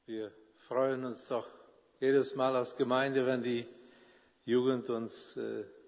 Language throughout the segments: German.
Wir freuen uns doch jedes Mal als Gemeinde, wenn die Jugend uns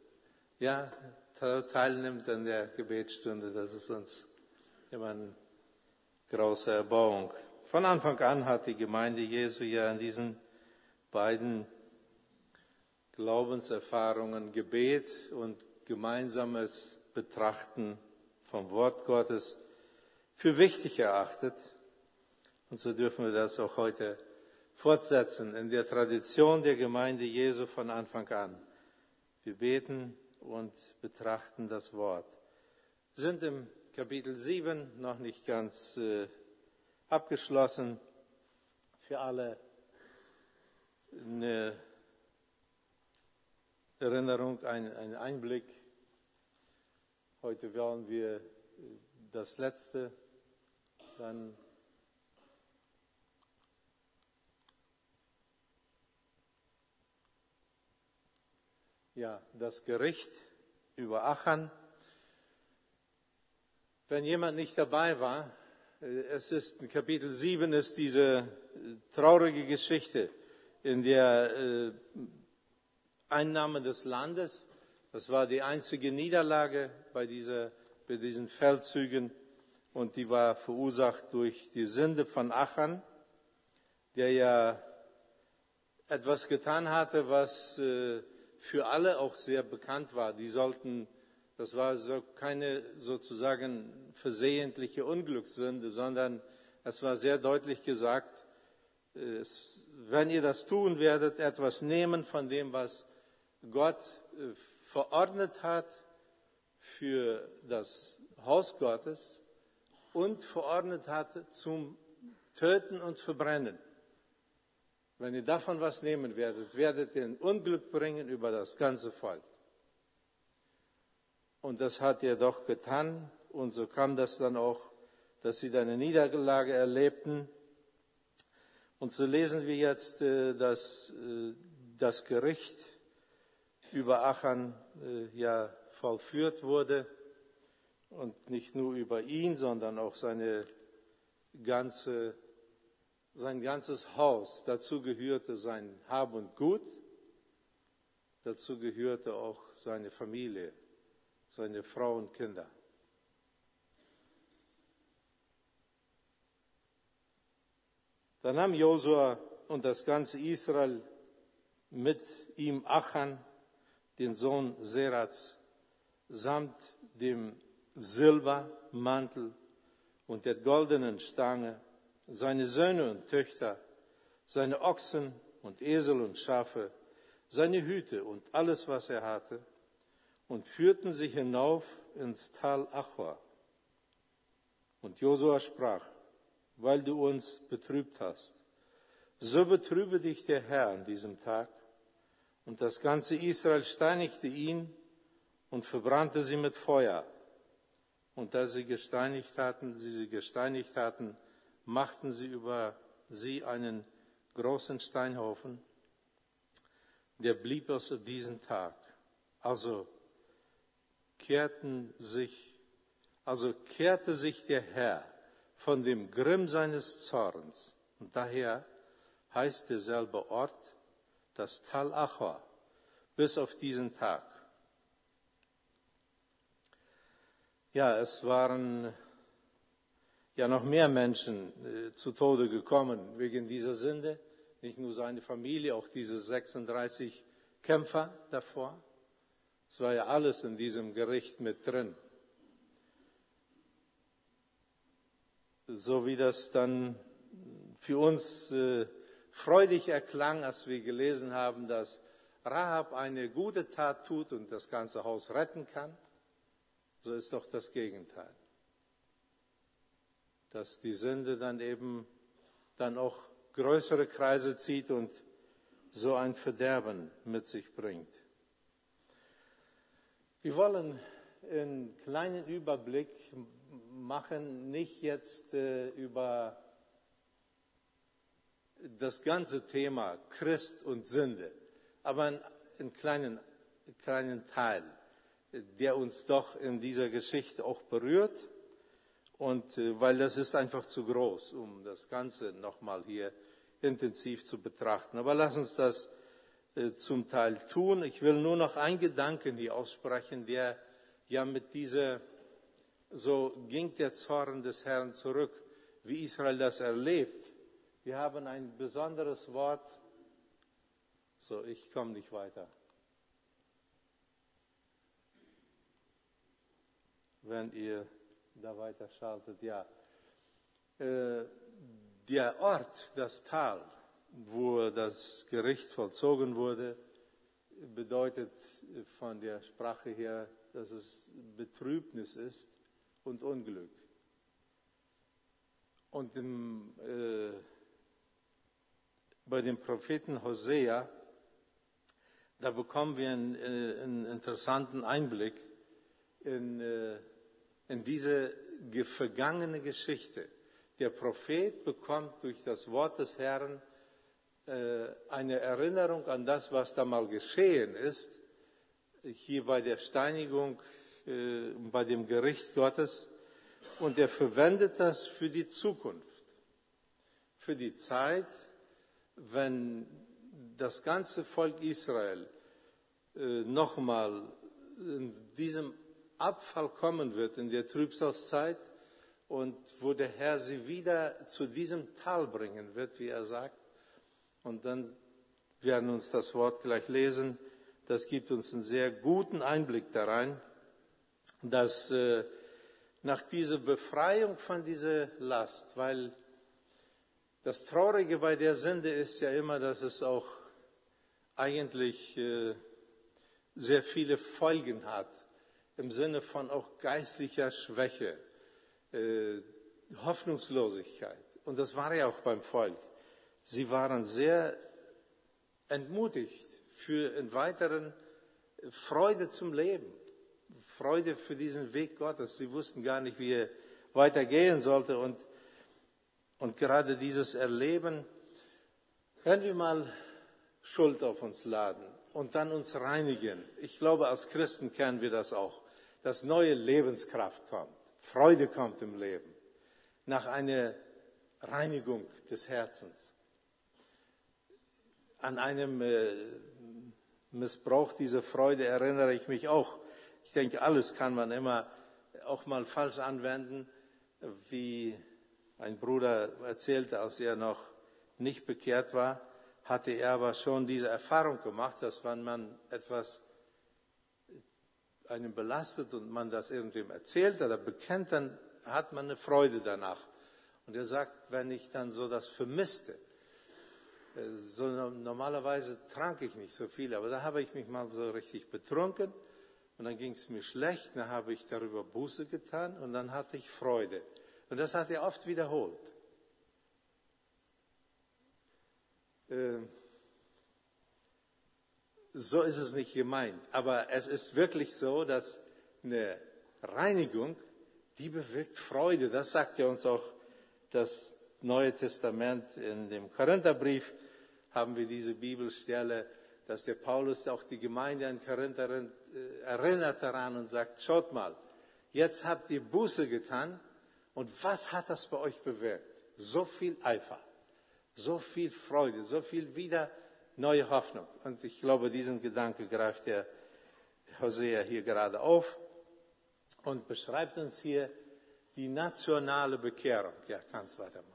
teilnimmt an der Gebetsstunde. Das ist uns immer eine große Erbauung. Von Anfang an hat die Gemeinde Jesu ja in diesen beiden Glaubenserfahrungen Gebet und gemeinsames Betrachten vom Wort Gottes für wichtig erachtet. Und so dürfen wir das auch heute fortsetzen in der Tradition der Gemeinde Jesu von Anfang an. Wir beten und betrachten das Wort. Wir sind im Kapitel 7 noch nicht ganz abgeschlossen. Für alle eine Erinnerung, ein Einblick. Heute wollen wir das Letzte dann das Gericht über Achan. Wenn jemand nicht dabei war, es ist in Kapitel 7 ist diese traurige Geschichte in der Einnahme des Landes. Das war die einzige Niederlage bei diesen Feldzügen und die war verursacht durch die Sünde von Achan, der ja etwas getan hatte, was für alle auch sehr bekannt war. Das war so keine sozusagen versehentliche Unglückssünde, sondern es war sehr deutlich gesagt, wenn ihr das tun werdet, etwas nehmen von dem, was Gott verordnet hat für das Haus Gottes und verordnet hat zum Töten und Verbrennen. Wenn ihr davon was nehmen werdet ihr ein Unglück bringen über das ganze Volk. Und das hat er doch getan. Und so kam das dann auch, dass sie dann eine Niederlage erlebten. Und so lesen wir jetzt, dass das Gericht über Achan vollführt wurde. Und nicht nur über ihn, sondern auch sein ganzes Haus. Dazu gehörte sein Hab und Gut. Dazu gehörte auch seine Familie, seine Frau und Kinder. Dann nahm Josua und das ganze Israel mit ihm Achan, den Sohn Serats, samt dem Silbermantel und der goldenen Stange, seine Söhne und Töchter, seine Ochsen und Esel und Schafe, seine Hüte und alles, was er hatte, und führten sie hinauf ins Tal Achor. Und Josua sprach, weil du uns betrübt hast, so betrübe dich der Herr an diesem Tag. Und das ganze Israel steinigte ihn und verbrannte sie mit Feuer. Und da sie gesteinigt hatten, machten sie über sie einen großen Steinhaufen, der blieb bis auf diesen Tag. Also kehrte sich der Herr von dem Grimm seines Zorns. Und daher heißt derselbe Ort das Tal Achor bis auf diesen Tag. Ja, es waren noch mehr Menschen zu Tode gekommen wegen dieser Sünde. Nicht nur seine Familie, auch diese 36 Kämpfer davor. Es war ja alles in diesem Gericht mit drin. So wie das dann für uns freudig erklang, als wir gelesen haben, dass Rahab eine gute Tat tut und das ganze Haus retten kann, so ist doch das Gegenteil. Dass die Sünde dann auch größere Kreise zieht und so ein Verderben mit sich bringt. Wir wollen einen kleinen Überblick machen, nicht jetzt über das ganze Thema Christ und Sünde, aber einen kleinen Teil, der uns doch in dieser Geschichte auch berührt. Und weil das ist einfach zu groß, um das Ganze nochmal hier intensiv zu betrachten. Aber lass uns das zum Teil tun. Ich will nur noch einen Gedanken hier aussprechen, der ja mit dieser, so ging der Zorn des Herrn zurück, wie Israel das erlebt. Wir haben ein besonderes Wort. So, ich komme nicht weiter. Wenn ihr da weiter schaltet, ja. Der Ort, das Tal, wo das Gericht vollzogen wurde, bedeutet von der Sprache her, dass es Betrübnis ist und Unglück. Und bei dem Propheten Hosea, da bekommen wir einen interessanten Einblick in diese vergangene Geschichte. Der Prophet bekommt durch das Wort des Herrn eine Erinnerung an das, was da mal geschehen ist, hier bei der Steinigung, bei dem Gericht Gottes. Und er verwendet das für die Zukunft, für die Zeit, wenn das ganze Volk Israel nochmal in diesem Abfall kommen wird, in der Trübsalzeit, und wo der Herr sie wieder zu diesem Tal bringen wird, wie er sagt. Und dann werden wir uns das Wort gleich lesen. Das gibt uns einen sehr guten Einblick da rein, dass nach dieser Befreiung von dieser Last, weil das Traurige bei der Sünde ist ja immer, dass es auch eigentlich sehr viele Folgen hat, im Sinne von auch geistlicher Schwäche, Hoffnungslosigkeit. Und das war ja auch beim Volk. Sie waren sehr entmutigt für einen weiteren Freude zum Leben, Freude für diesen Weg Gottes. Sie wussten gar nicht, wie er weitergehen sollte. Und gerade dieses Erleben, wenn wir mal Schuld auf uns laden und dann uns reinigen. Ich glaube, als Christen kennen wir das auch, dass neue Lebenskraft kommt, Freude kommt im Leben, nach einer Reinigung des Herzens. An einem Missbrauch dieser Freude erinnere ich mich auch. Ich denke, alles kann man immer auch mal falsch anwenden, wie ein Bruder erzählte, als er noch nicht bekehrt war, hatte er aber schon diese Erfahrung gemacht, dass wenn man etwas einem belastet und man das irgendwem erzählt oder bekennt, dann hat man eine Freude danach. Und er sagt, wenn ich dann so das vermisste, so normalerweise trank ich nicht so viel, aber da habe ich mich mal so richtig betrunken und dann ging es mir schlecht, dann habe ich darüber Buße getan und dann hatte ich Freude. Und das hat er oft wiederholt. So ist es nicht gemeint, aber es ist wirklich so, dass eine Reinigung, die bewirkt Freude. Das sagt ja uns auch das Neue Testament. In dem Korintherbrief haben wir diese Bibelstelle, dass der Paulus auch die Gemeinde in Korinth erinnert daran und sagt, schaut mal, jetzt habt ihr Buße getan und was hat das bei euch bewirkt? So viel Eifer, so viel Freude, so viel wieder neue Hoffnung. Und ich glaube, diesen Gedanke greift der Hosea hier gerade auf und beschreibt uns hier die nationale Bekehrung. Ja, kannst weitermachen.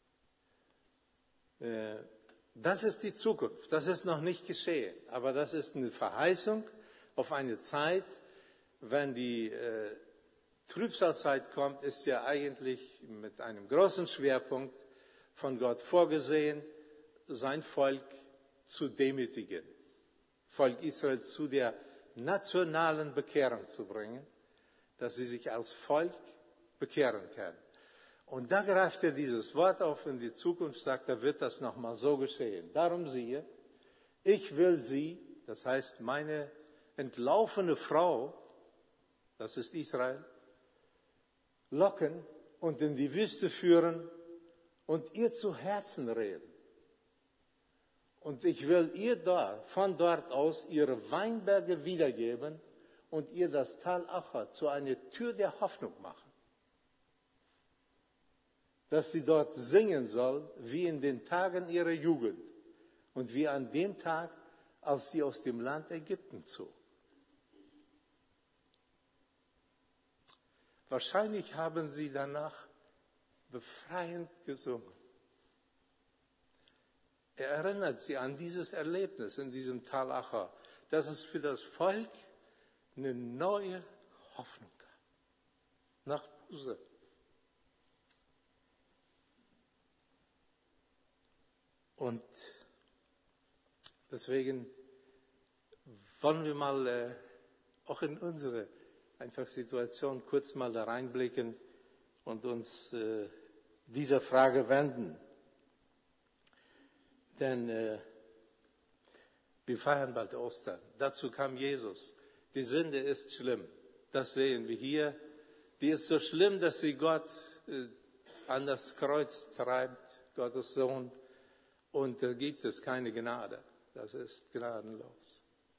Das ist die Zukunft. Das ist noch nicht geschehen. Aber das ist eine Verheißung auf eine Zeit, wenn die Trübsalzeit kommt, ist ja eigentlich mit einem großen Schwerpunkt von Gott vorgesehen, sein Volk zu demütigen, Volk Israel zu der nationalen Bekehrung zu bringen, dass sie sich als Volk bekehren können. Und da greift er dieses Wort auf in die Zukunft, sagt, da wird das nochmal so geschehen. Darum siehe, ich will sie, das heißt meine entlaufene Frau, das ist Israel, locken und in die Wüste führen und ihr zu Herzen reden. Und ich will ihr von dort aus ihre Weinberge wiedergeben und ihr das Tal Achor zu einer Tür der Hoffnung machen. dass sie dort singen soll, wie in den Tagen ihrer Jugend und wie an dem Tag, als sie aus dem Land Ägypten zog. Wahrscheinlich haben sie danach befreiend gesungen. Er erinnert sie an dieses Erlebnis in diesem Tal Achor, dass es für das Volk eine neue Hoffnung gab. Nach Buße. Und deswegen wollen wir mal auch in unsere Situation kurz mal da reinblicken und uns dieser Frage wenden. Denn wir feiern bald Ostern. Dazu kam Jesus. Die Sünde ist schlimm. Das sehen wir hier. Die ist so schlimm, dass sie Gott an das Kreuz treibt, Gottes Sohn. Und da gibt es keine Gnade. Das ist gnadenlos.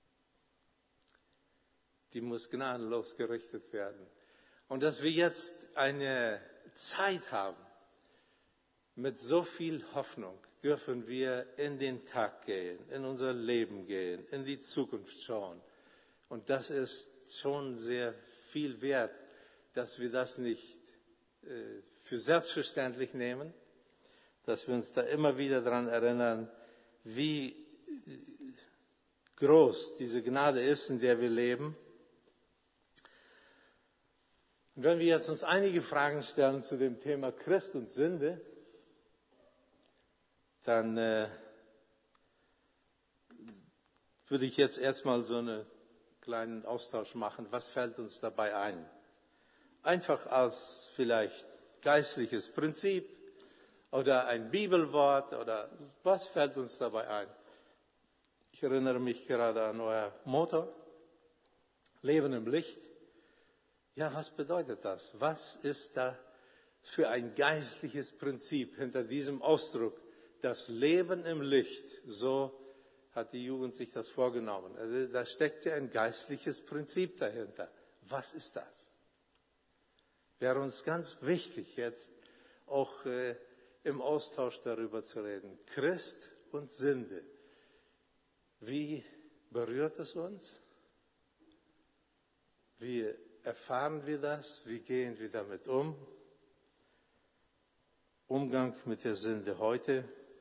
Die muss gnadenlos gerichtet werden. Und dass wir jetzt eine Zeit haben mit so viel Hoffnung, dürfen wir in den Tag gehen, in unser Leben gehen, in die Zukunft schauen. Und das ist schon sehr viel wert, dass wir das nicht für selbstverständlich nehmen, dass wir uns da immer wieder daran erinnern, wie groß diese Gnade ist, in der wir leben. Und wenn wir jetzt uns einige Fragen stellen zu dem Thema Christ und Sünde, dann würde ich jetzt erstmal so einen kleinen Austausch machen. Was fällt uns dabei ein? Einfach als vielleicht geistliches Prinzip oder ein Bibelwort oder was fällt uns dabei ein? Ich erinnere mich gerade an euer Motto, Leben im Licht. Ja, was bedeutet das? Was ist da für ein geistliches Prinzip hinter diesem Ausdruck? Das Leben im Licht, so hat die Jugend sich das vorgenommen. Also da steckt ja ein geistliches Prinzip dahinter. Was ist das? Wäre uns ganz wichtig, jetzt auch im Austausch darüber zu reden. Christ und Sünde. Wie berührt es uns? Wie erfahren wir das? Wie gehen wir damit um? Umgang mit der Sünde heute.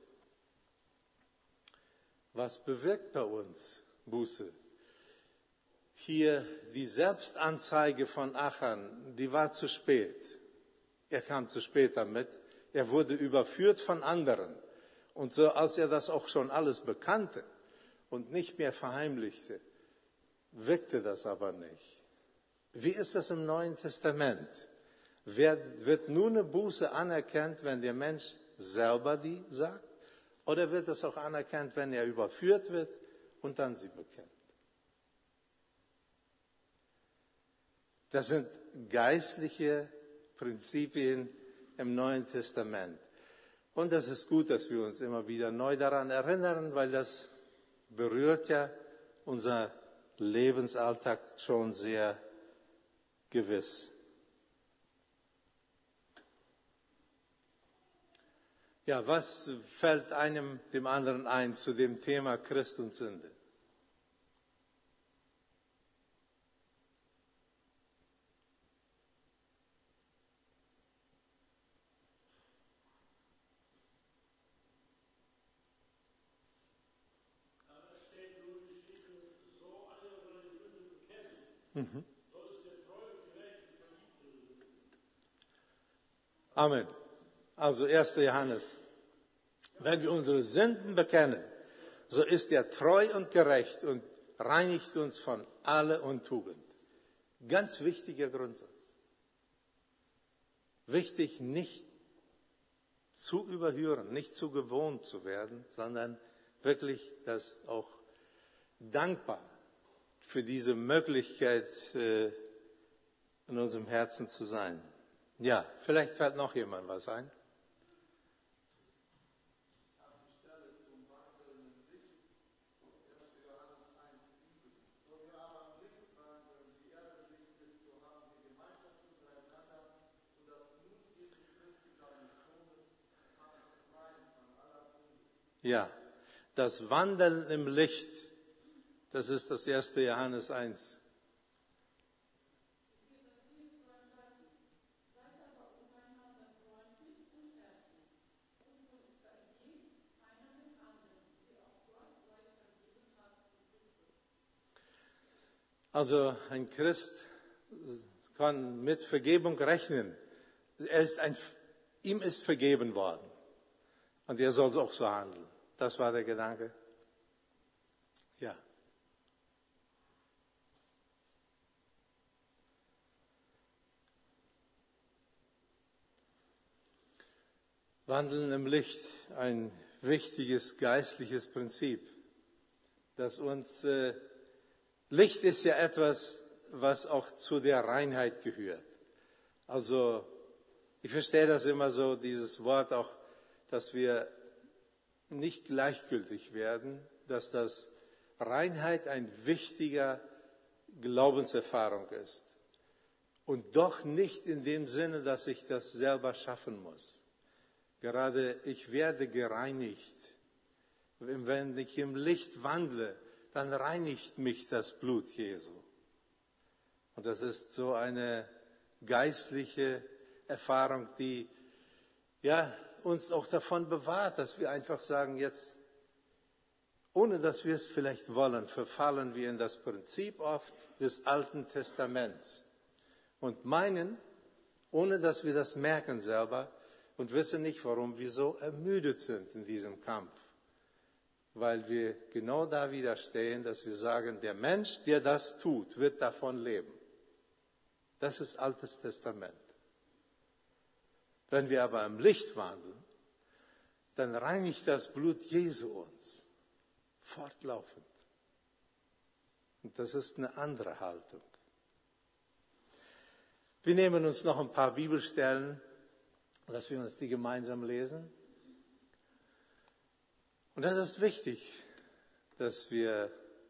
Was bewirkt bei uns Buße? Hier die Selbstanzeige von Achan, die war zu spät. Er kam zu spät damit. Er wurde überführt von anderen. Und so, als er das auch schon alles bekannte und nicht mehr verheimlichte, wirkte das aber nicht. Wie ist das im Neuen Testament? Wird nur eine Buße anerkannt, wenn der Mensch selber die sagt? Oder wird es auch anerkannt, wenn er überführt wird und dann sie bekennt? Das sind geistliche Prinzipien im Neuen Testament. Und das ist gut, dass wir uns immer wieder neu daran erinnern, weil das berührt ja unser Lebensalltag schon sehr gewiss. Ja, was fällt einem dem anderen ein zu dem Thema Christ und Sünde? Mhm. Amen. Also 1. Johannes. Wenn wir unsere Sünden bekennen, so ist er treu und gerecht und reinigt uns von aller Untugend. Ganz wichtiger Grundsatz. Wichtig, nicht zu überhören, nicht zu gewohnt zu werden, sondern wirklich das auch dankbar für diese Möglichkeit in unserem Herzen zu sein. Ja, vielleicht fällt noch jemand was ein. Ja, das Wandeln im Licht, das ist das 1. Johannes 1. Also ein Christ kann mit Vergebung rechnen. Ihm ist vergeben worden. Und er soll auch so handeln. Das war der Gedanke. Ja. Wandeln im Licht, ein wichtiges geistliches Prinzip, das uns Licht ist ja etwas, was auch zu der Reinheit gehört. Also, ich verstehe das immer so, dieses Wort auch, dass wir nicht gleichgültig werden, dass das Reinheit ein wichtiger Glaubenserfahrung ist. Und doch nicht in dem Sinne, dass ich das selber schaffen muss. Gerade ich werde gereinigt. Wenn ich im Licht wandle, dann reinigt mich das Blut Jesu. Und das ist so eine geistliche Erfahrung, die ja, uns auch davon bewahrt, dass wir einfach sagen, jetzt, ohne dass wir es vielleicht wollen, verfallen wir in das Prinzip oft des Alten Testaments und meinen, ohne dass wir das merken selber und wissen nicht, warum wir so ermüdet sind in diesem Kampf. Weil wir genau da wieder stehen, dass wir sagen, der Mensch, der das tut, wird davon leben. Das ist Altes Testament. Wenn wir aber im Licht wandeln, dann reinigt das Blut Jesu uns fortlaufend. Und das ist eine andere Haltung. Wir nehmen uns noch ein paar Bibelstellen, dass wir uns die gemeinsam lesen. Und das ist wichtig, dass wir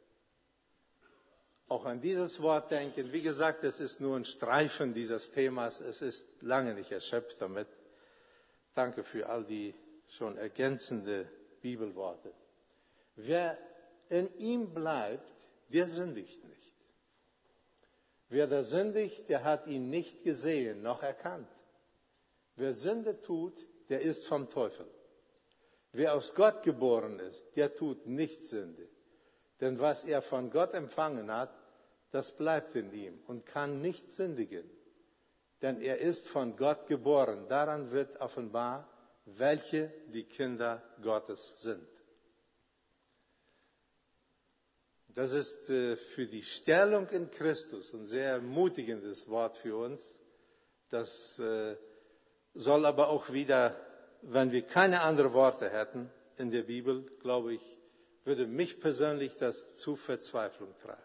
auch an dieses Wort denken. Wie gesagt, es ist nur ein Streifen dieses Themas. Es ist lange nicht erschöpft damit. Danke für all die schon ergänzende Bibelworte. Wer in ihm bleibt, der sündigt nicht. Wer da sündigt, der hat ihn nicht gesehen noch erkannt. Wer Sünde tut, der ist vom Teufel. Wer aus Gott geboren ist, der tut nicht Sünde. Denn was er von Gott empfangen hat, das bleibt in ihm und kann nicht sündigen. Denn er ist von Gott geboren. Daran wird offenbar, welche die Kinder Gottes sind. Das ist für die Stellung in Christus ein sehr ermutigendes Wort für uns. Das soll aber auch wieder, wenn wir keine anderen Worte hätten in der Bibel, glaube ich, würde mich persönlich das zu Verzweiflung treiben.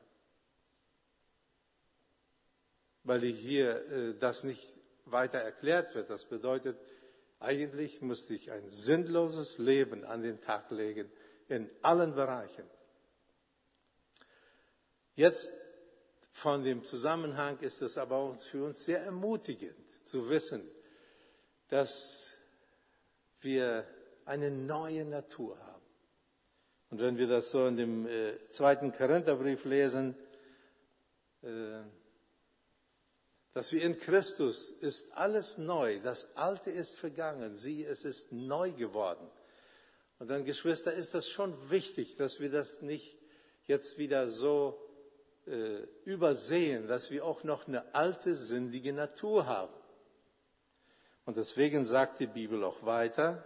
Weil hier das nicht weiter erklärt wird. Das bedeutet, eigentlich müsste ich ein sinnloses Leben an den Tag legen, in allen Bereichen. Jetzt von dem Zusammenhang ist es aber auch für uns sehr ermutigend zu wissen, dass wir eine neue Natur haben. Und wenn wir das so in dem 2. Korintherbrief lesen, dass wir in Christus ist alles neu, das Alte ist vergangen, siehe, es ist neu geworden. Und dann, Geschwister, ist das schon wichtig, dass wir das nicht jetzt wieder so übersehen, dass wir auch noch eine alte, sündige Natur haben. Und deswegen sagt die Bibel auch weiter,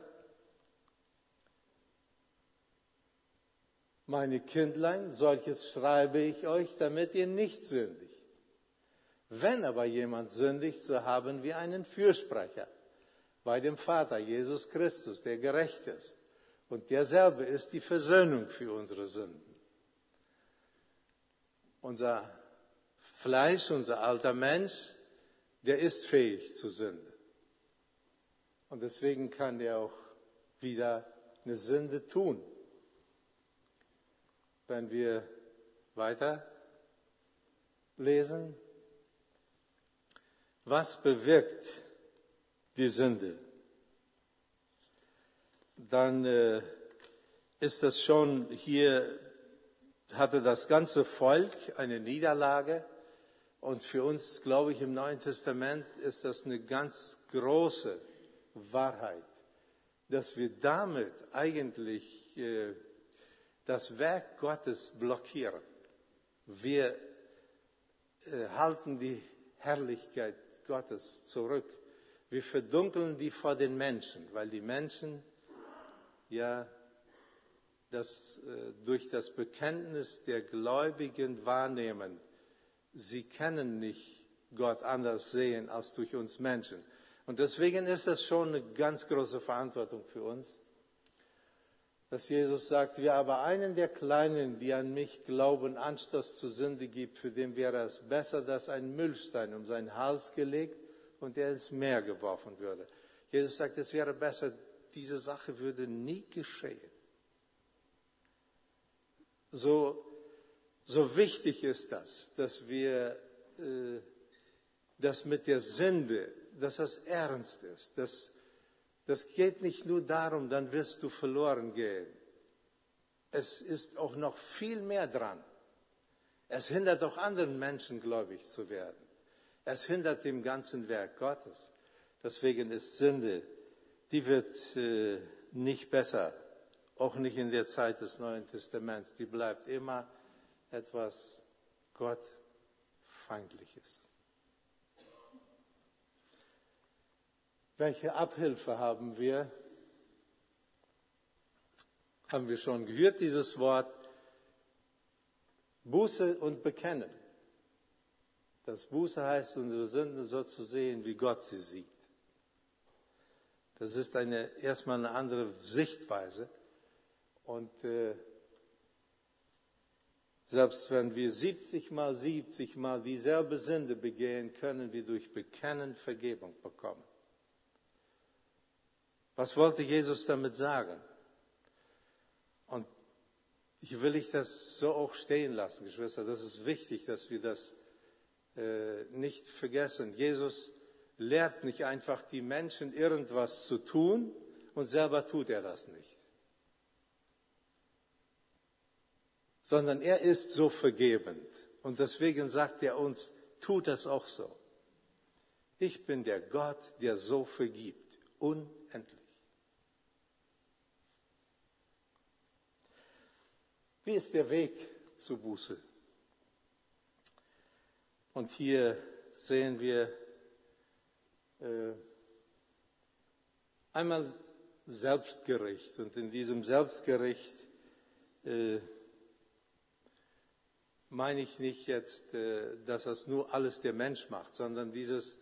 meine Kindlein, solches schreibe ich euch, damit ihr nicht sündigt. Wenn aber jemand sündigt, so haben wir einen Fürsprecher bei dem Vater, Jesus Christus, der gerecht ist. Und derselbe ist die Versöhnung für unsere Sünden. Unser Fleisch, unser alter Mensch, der ist fähig zu Sünde. Und deswegen kann der auch wieder eine Sünde tun. Wenn wir weiter lesen, was bewirkt die Sünde? Dann ist das schon, hier hatte das ganze Volk eine Niederlage. Und für uns, glaube ich, im Neuen Testament ist das eine ganz große Wahrheit, dass wir damit eigentlich das Werk Gottes blockieren. Wir halten die Herrlichkeit Gottes zurück. Wir verdunkeln die vor den Menschen, weil die Menschen ja das durch das Bekenntnis der Gläubigen wahrnehmen. Sie können nicht Gott anders sehen als durch uns Menschen. Und deswegen ist das schon eine ganz große Verantwortung für uns, dass Jesus sagt, wer aber einen der Kleinen, die an mich glauben, Anstoß zur Sünde gibt, für den wäre es besser, dass ein Müllstein um seinen Hals gelegt und er ins Meer geworfen würde. Jesus sagt, es wäre besser, diese Sache würde nie geschehen. So wichtig ist das, dass wir das mit der Sünde, dass das ernst ist. Das geht nicht nur darum, dann wirst du verloren gehen. Es ist auch noch viel mehr dran. Es hindert auch anderen Menschen, gläubig zu werden. Es hindert dem ganzen Werk Gottes. Deswegen ist Sünde, die wird nicht besser, auch nicht in der Zeit des Neuen Testaments. Die bleibt immer etwas Gottfeindliches. Welche Abhilfe haben wir? Haben wir schon gehört, dieses Wort Buße und Bekennen. Das Buße heißt, unsere Sünden so zu sehen, wie Gott sie sieht. Das ist erstmal eine andere Sichtweise. Und selbst wenn wir 70 mal dieselbe Sünde begehen, können wir durch Bekennen Vergebung bekommen. Was wollte Jesus damit sagen? Und ich will das so auch stehen lassen, Geschwister. Das ist wichtig, dass wir das nicht vergessen. Jesus lehrt nicht einfach die Menschen, irgendwas zu tun und selber tut er das nicht. Sondern er ist so vergebend. Und deswegen sagt er uns, tut das auch so. Ich bin der Gott, der so vergibt. Unendlich. Wie ist der Weg zur Buße? Und hier sehen wir einmal Selbstgericht. Und in diesem Selbstgericht meine ich nicht jetzt, dass das nur alles der Mensch macht, sondern diese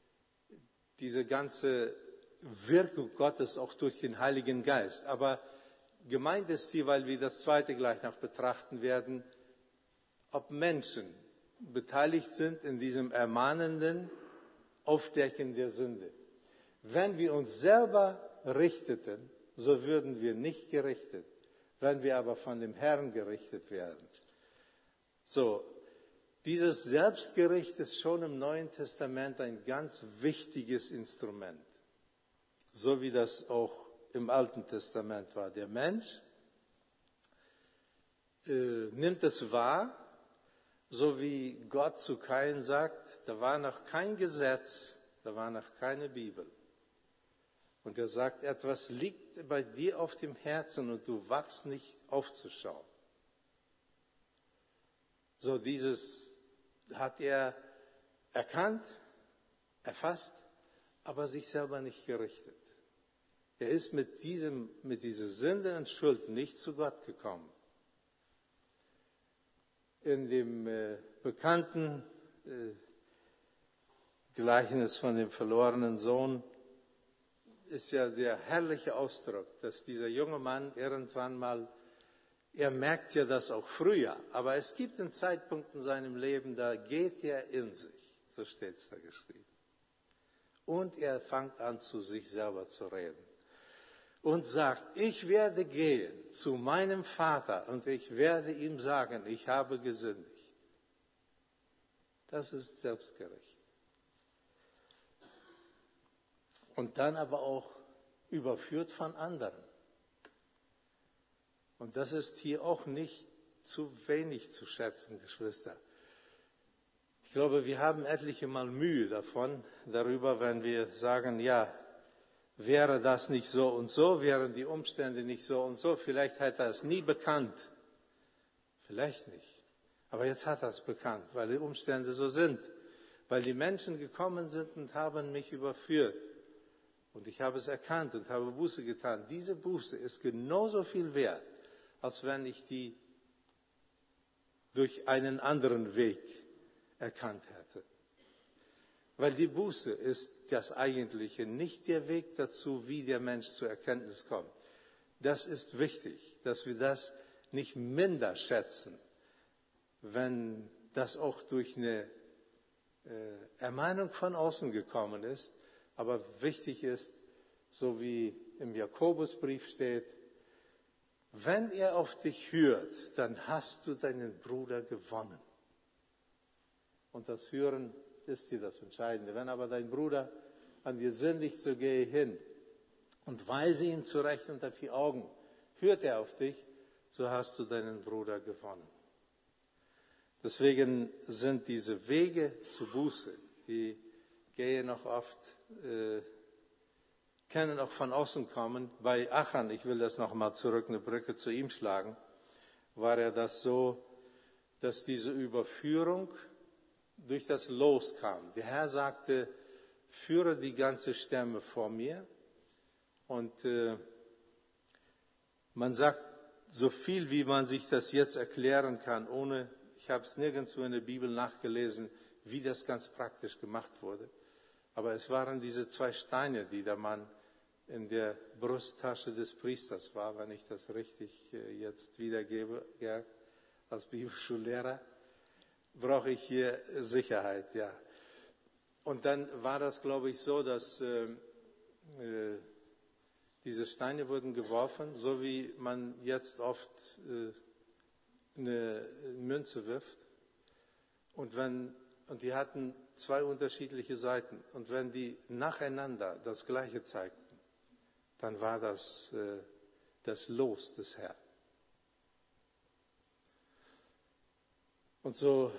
ganze Wirkung Gottes auch durch den Heiligen Geist. Aber gemeint ist hier, weil wir das zweite gleich noch betrachten werden, ob Menschen beteiligt sind in diesem ermahnenden Aufdecken der Sünde. Wenn wir uns selber richteten, so würden wir nicht gerichtet. Wenn wir aber von dem Herrn gerichtet werden. So, dieses Selbstgericht ist schon im Neuen Testament ein ganz wichtiges Instrument. So wie das auch im Alten Testament war. Der Mensch nimmt es wahr, so wie Gott zu Kain sagt, da war noch kein Gesetz, da war noch keine Bibel. Und er sagt, etwas liegt bei dir auf dem Herzen und du wagst nicht aufzuschauen. So dieses hat er erkannt, erfasst, aber sich selber nicht gerichtet. Er ist mit dieser Sünde und Schuld nicht zu Gott gekommen. In dem bekannten Gleichnis von dem verlorenen Sohn ist ja der herrliche Ausdruck, dass dieser junge Mann irgendwann mal, er merkt ja das auch früher, aber es gibt einen Zeitpunkt in seinem Leben, da geht er in sich, so steht es da geschrieben. Und er fängt an, zu sich selber zu reden. Und sagt, ich werde gehen zu meinem Vater und ich werde ihm sagen, ich habe gesündigt. Das ist selbstgerecht. Und dann aber auch überführt von anderen. Und das ist hier auch nicht zu wenig zu schätzen, Geschwister. Ich glaube, wir haben etliche Mal Mühe darüber, wenn wir sagen, ja, wäre das nicht so und so, wären die Umstände nicht so und so, vielleicht hätte er es nie bekannt. Vielleicht nicht. Aber jetzt hat er es bekannt, weil die Umstände so sind. Weil die Menschen gekommen sind und haben mich überführt. Und ich habe es erkannt und habe Buße getan. Diese Buße ist genauso viel wert, als wenn ich die durch einen anderen Weg erkannt hätte. Weil die Buße ist das Eigentliche, nicht der Weg dazu, wie der Mensch zur Erkenntnis kommt. Das ist wichtig, dass wir das nicht minder schätzen, wenn das auch durch eine Ermahnung von außen gekommen ist. Aber wichtig ist, so wie im Jakobusbrief steht, wenn er auf dich hört, dann hast du deinen Bruder gewonnen. Und das Hören ist hier das Entscheidende. Wenn aber dein Bruder an dir sündigt, so gehe hin und weise ihm zurecht unter 4 Augen. Hört er auf dich, so hast du deinen Bruder gewonnen. Deswegen sind diese Wege zur Buße, die gehen noch oft, können auch von außen kommen. Bei Achan, ich will das nochmal zurück, eine Brücke zu ihm schlagen, war das so, dass diese Überführung durch das Los kam. Der Herr sagte, führe die ganze Stämme vor mir. Und man sagt so viel, wie man sich das jetzt erklären kann, ohne, ich habe es nirgendwo in der Bibel nachgelesen, wie das ganz praktisch gemacht wurde. Aber es waren diese 2 Steine, die der Mann in der Brusttasche des Priesters war, wenn ich das richtig jetzt wiedergebe, ja, als Bibelschullehrer, brauche ich hier Sicherheit, ja. Und dann war das, glaube ich, so, dass diese Steine wurden geworfen, so wie man jetzt oft eine Münze wirft. Und die hatten 2 unterschiedliche Seiten. Und wenn die nacheinander das Gleiche zeigten, dann war das das Los des Herrn. Und so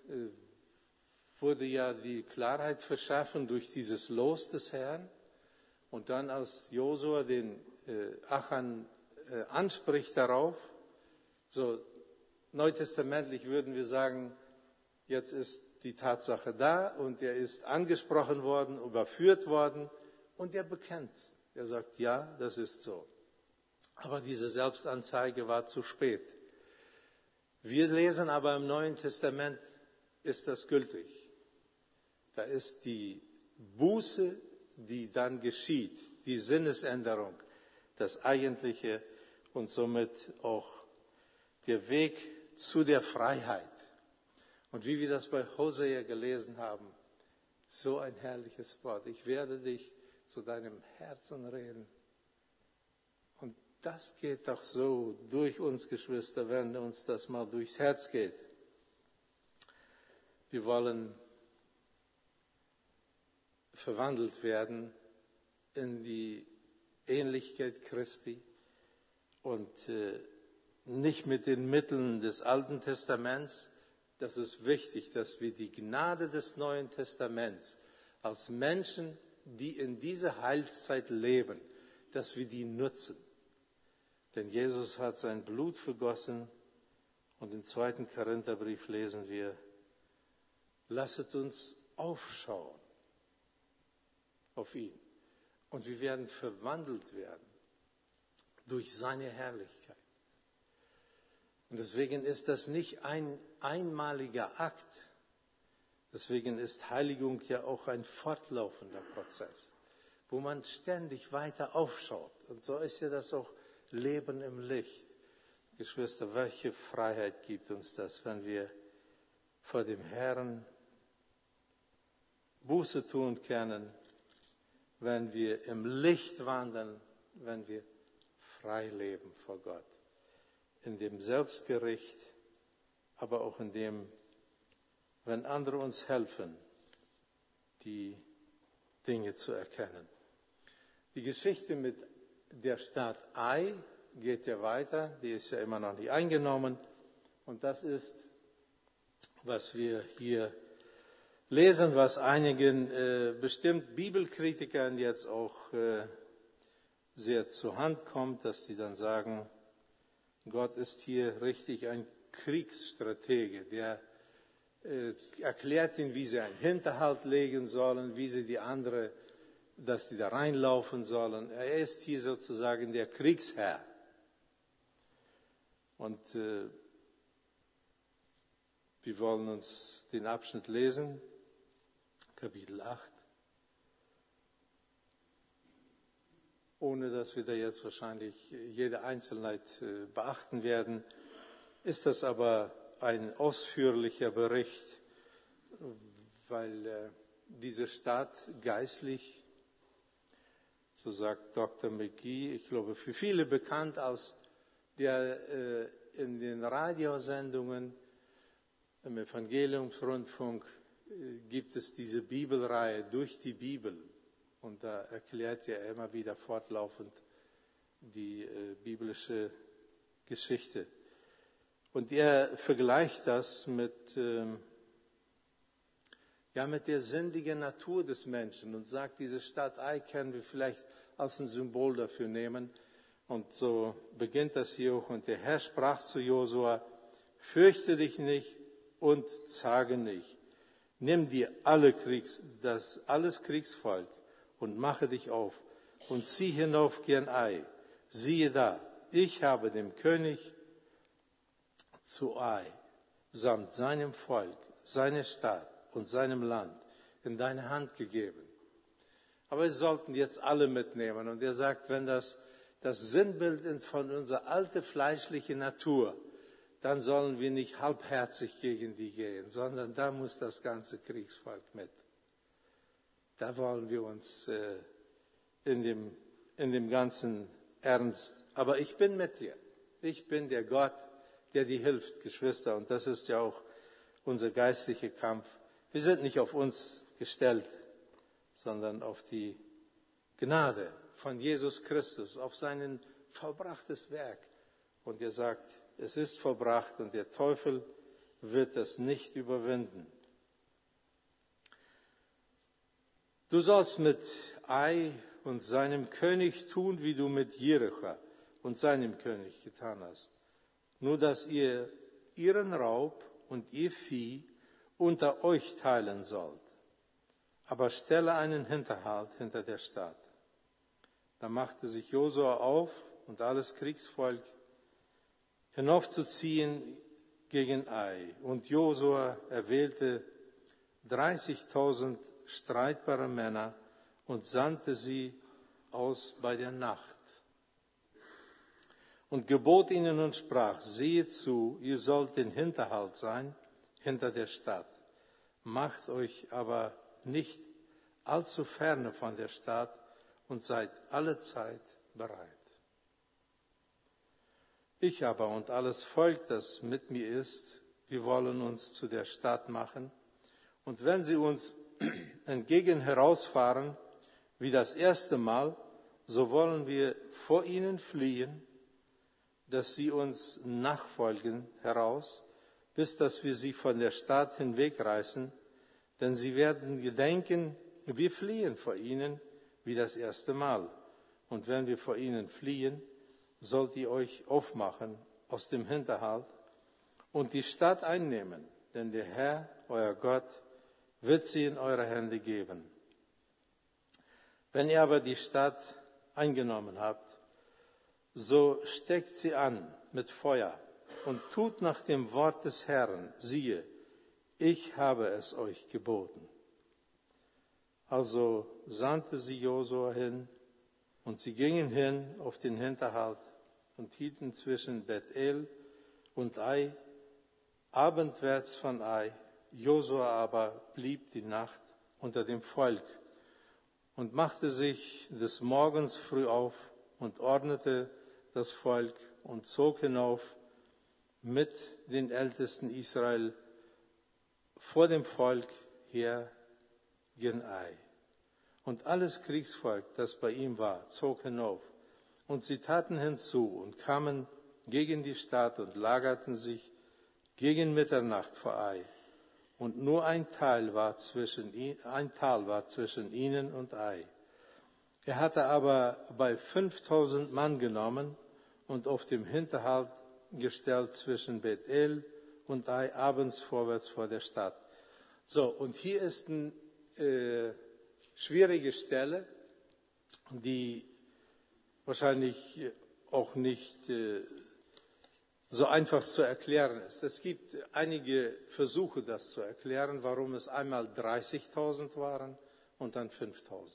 wurde ja die Klarheit verschaffen durch dieses Los des Herrn. Und dann, als Josua den Achan anspricht darauf, so neutestamentlich würden wir sagen, jetzt ist die Tatsache da und er ist angesprochen worden, überführt worden und er bekennt. Er sagt, ja, das ist so. Aber diese Selbstanzeige war zu spät. Wir lesen aber im Neuen Testament, ist das gültig. Da ist die Buße, die dann geschieht, die Sinnesänderung, das Eigentliche und somit auch der Weg zu der Freiheit. Und wie wir das bei Hosea gelesen haben, so ein herrliches Wort. Ich werde dich zu deinem Herzen reden. Und das geht doch so durch uns, Geschwister, wenn uns das mal durchs Herz geht. Wir wollen verwandelt werden in die Ähnlichkeit Christi und nicht mit den Mitteln des Alten Testaments. Das ist wichtig, dass wir die Gnade des Neuen Testaments als Menschen, die in dieser Heilszeit leben, dass wir die nutzen. Denn Jesus hat sein Blut vergossen und im 2. Korintherbrief lesen wir, lasset uns aufschauen auf ihn und wir werden verwandelt werden durch seine Herrlichkeit. Und deswegen ist das nicht ein einmaliger Akt. Deswegen ist Heiligung ja auch ein fortlaufender Prozess, wo man ständig weiter aufschaut. Und so ist ja das auch Leben im Licht. Geschwister, welche Freiheit gibt uns das, wenn wir vor dem Herrn Buße tun können, wenn wir im Licht wandeln, wenn wir frei leben vor Gott. In dem Selbstgericht, aber auch in dem, wenn andere uns helfen, die Dinge zu erkennen. Die Geschichte mit der Stadt Ai geht ja weiter, die ist ja immer noch nicht eingenommen. Und das ist, was wir hier lesen, was einigen bestimmt Bibelkritikern jetzt auch sehr zur Hand kommt, dass die dann sagen, Gott ist hier richtig ein Kriegsstratege, der erklärt ihnen, wie sie einen Hinterhalt legen sollen, wie sie dass die da reinlaufen sollen. Er ist hier sozusagen der Kriegsherr. Und wir wollen uns den Abschnitt lesen, Kapitel 8. Ohne dass wir da jetzt wahrscheinlich jede Einzelheit beachten werden, ist das aber ein ausführlicher Bericht, weil diese Stadt geistlich, so sagt Dr. McGee, ich glaube für viele bekannt als der in den Radiosendungen im Evangeliumsrundfunk gibt es diese Bibelreihe durch die Bibel. Und da erklärt er immer wieder fortlaufend die biblische Geschichte. Und er vergleicht das mit der sündigen Natur des Menschen und sagt, diese Stadt Ai können wir vielleicht als ein Symbol dafür nehmen. Und so beginnt das hier auch. Und der Herr sprach zu Josua, fürchte dich nicht und zage nicht. Nimm dir alles Kriegsvolk und mache dich auf und zieh hinauf gen Ai. Siehe da, ich habe dem König zu Ai samt seinem Volk, seiner Stadt und seinem Land in deine Hand gegeben. Aber wir sollten jetzt alle mitnehmen. Und er sagt, wenn das Sinnbild ist von unserer alten fleischlichen Natur, dann sollen wir nicht halbherzig gegen die gehen, sondern da muss das ganze Kriegsvolk mit. Da wollen wir uns in dem ganzen Ernst. Aber ich bin mit dir. Ich bin der Gott, der dir hilft, Geschwister. Und das ist ja auch unser geistlicher Kampf. Wir sind nicht auf uns gestellt, sondern auf die Gnade von Jesus Christus, auf sein vollbrachtes Werk. Und er sagt, es ist vollbracht und der Teufel wird das nicht überwinden. Du sollst mit Ai und seinem König tun, wie du mit Jericho und seinem König getan hast. Nur, dass ihr ihren Raub und ihr Vieh unter euch teilen sollt. Aber stelle einen Hinterhalt hinter der Stadt. Da machte sich Josua auf und alles Kriegsvolk hinaufzuziehen gegen Ai. Und Josua erwählte 30.000 streitbare Männer und sandte sie aus bei der Nacht. Und gebot ihnen und sprach, sehet zu, ihr sollt den Hinterhalt sein hinter der Stadt. Macht euch aber nicht allzu ferne von der Stadt und seid alle Zeit bereit. Ich aber und alles Volk, das mit mir ist, wir wollen uns zu der Stadt machen. Und wenn sie uns entgegen herausfahren, wie das erste Mal, so wollen wir vor ihnen fliehen, dass sie uns nachfolgen heraus, bis dass wir sie von der Stadt hinwegreißen, denn sie werden gedenken, wir fliehen vor ihnen wie das erste Mal. Und wenn wir vor ihnen fliehen, sollt ihr euch aufmachen aus dem Hinterhalt und die Stadt einnehmen, denn der Herr, euer Gott, wird sie in eure Hände geben. Wenn ihr aber die Stadt eingenommen habt, so steckt sie an mit Feuer und tut nach dem Wort des Herrn. Siehe, ich habe es euch geboten. Also sandte sie Josua hin und sie gingen hin auf den Hinterhalt und hielten zwischen Bethel und Ai, abendwärts von Ai. Josua aber blieb die Nacht unter dem Volk und machte sich des Morgens früh auf und ordnete das Volk und zog hinauf mit den Ältesten Israel vor dem Volk her gen Ai. Und alles Kriegsvolk, das bei ihm war, zog hinauf. Und sie taten hinzu und kamen gegen die Stadt und lagerten sich gegen Mitternacht vor Ai. Und nur ein Tal war zwischen ihnen und Ai. Er hatte aber bei 5000 Mann genommen und auf dem Hinterhalt gestellt zwischen Bethel und Ai, abends vorwärts vor der Stadt. So, und hier ist eine schwierige Stelle, die wahrscheinlich auch nicht so einfach zu erklären ist. Es gibt einige Versuche, das zu erklären, warum es einmal 30.000 waren und dann 5.000.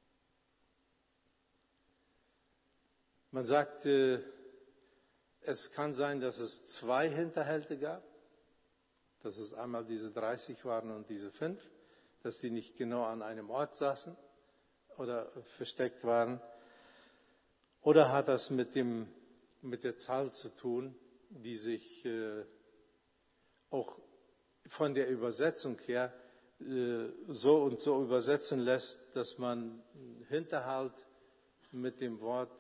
Man sagt, es kann sein, dass es 2 Hinterhalte gab, dass es einmal diese 30 waren und diese 5, dass die nicht genau an einem Ort saßen oder versteckt waren. Oder hat das mit der Zahl zu tun, die sich auch von der Übersetzung her so und so übersetzen lässt, dass man Hinterhalt mit dem Wort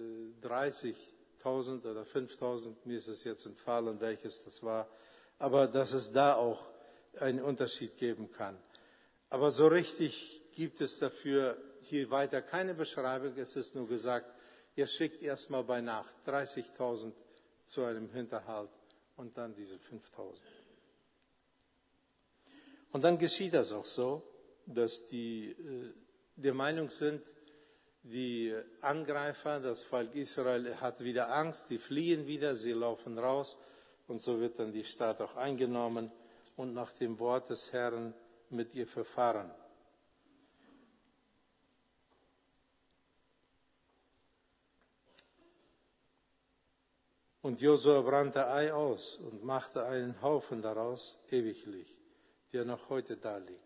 30.000 oder 5.000, mir ist es jetzt entfallen, welches das war, aber dass es da auch einen Unterschied geben kann. Aber so richtig gibt es dafür hier weiter keine Beschreibung, es ist nur gesagt, ihr schickt erstmal bei Nacht 30.000 zu einem Hinterhalt und dann diese 5.000. Und dann geschieht das auch so, dass die der Meinung sind, die Angreifer, das Volk Israel hat wieder Angst, die fliehen wieder, sie laufen raus und so wird dann die Stadt auch eingenommen und nach dem Wort des Herrn mit ihr verfahren. Und Josua brannte Ai aus und machte einen Haufen daraus, ewiglich, der noch heute da liegt.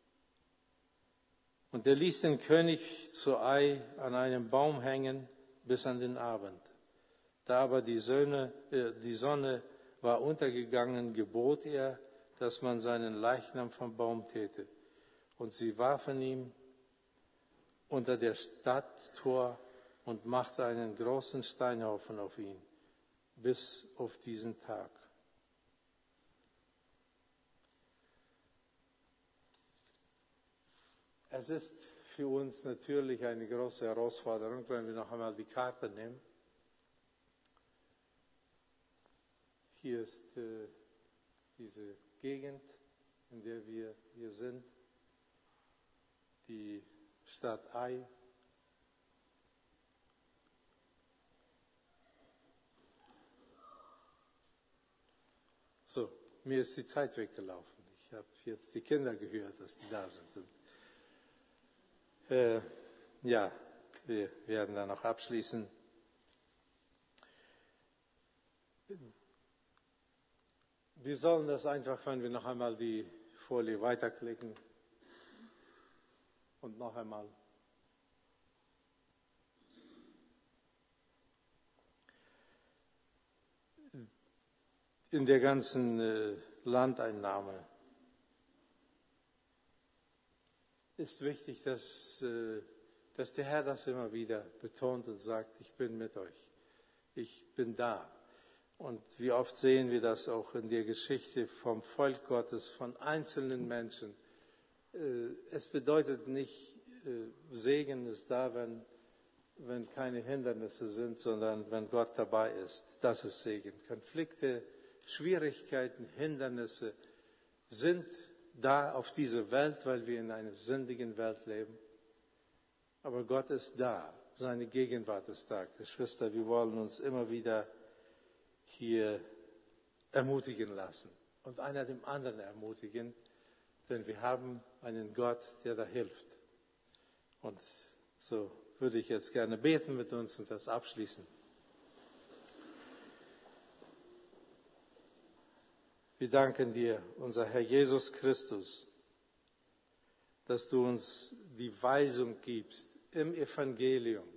Und er ließ den König zu Ai an einem Baum hängen bis an den Abend. Da aber die Sonne war untergegangen, gebot er, dass man seinen Leichnam vom Baum täte. Und sie warfen ihn unter der Stadttor und machte einen großen Steinhaufen auf ihn, bis auf diesen Tag. Es ist für uns natürlich eine große Herausforderung, wenn wir noch einmal die Karte nehmen. Hier ist diese Gegend, in der wir hier sind, die Stadt Ai. So, mir ist die Zeit weggelaufen. Ich habe jetzt die Kinder gehört, dass die da sind. Ja, wir werden da noch abschließen. Wir sollen das einfach, wenn wir noch einmal die Folie weiterklicken und noch einmal. In der ganzen Landeinnahme ist wichtig, dass der Herr das immer wieder betont und sagt, ich bin mit euch, ich bin da. Und wie oft sehen wir das auch in der Geschichte vom Volk Gottes, von einzelnen Menschen. Es bedeutet nicht, Segen ist da, wenn keine Hindernisse sind, sondern wenn Gott dabei ist. Das ist Segen. Konflikte, Schwierigkeiten, Hindernisse sind da auf dieser Welt, weil wir in einer sündigen Welt leben. Aber Gott ist da. Seine Gegenwart ist da. Geschwister, wir wollen uns immer wieder hier ermutigen lassen und einer dem anderen ermutigen, denn wir haben einen Gott, der da hilft. Und so würde ich jetzt gerne beten mit uns und das abschließen. Wir danken dir, unser Herr Jesus Christus, dass du uns die Weisung gibst im Evangelium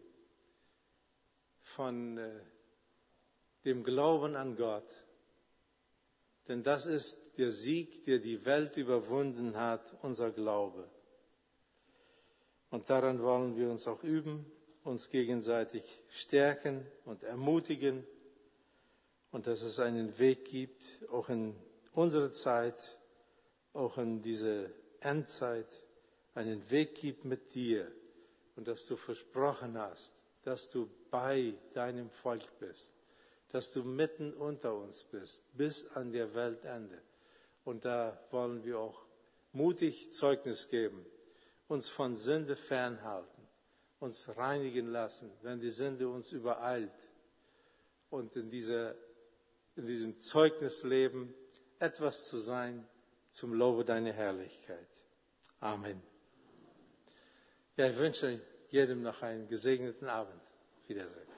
von dem Glauben an Gott. Denn das ist der Sieg, der die Welt überwunden hat, unser Glaube. Und daran wollen wir uns auch üben uns gegenseitig stärken und ermutigen und dass es einen Weg gibt, auch in unserer Zeit, auch in diese Endzeit, einen Weg gibt mit dir und dass du versprochen hast, dass du bei deinem Volk bist, dass du mitten unter uns bist, bis an der Weltende. Und da wollen wir auch mutig Zeugnis geben, uns von Sünde fernhalten, uns reinigen lassen, wenn die Sünde uns übereilt und in diesem Zeugnisleben etwas zu sein zum Lobe deiner Herrlichkeit. Amen. Ja, ich wünsche jedem noch einen gesegneten Abend. Wiedersehen.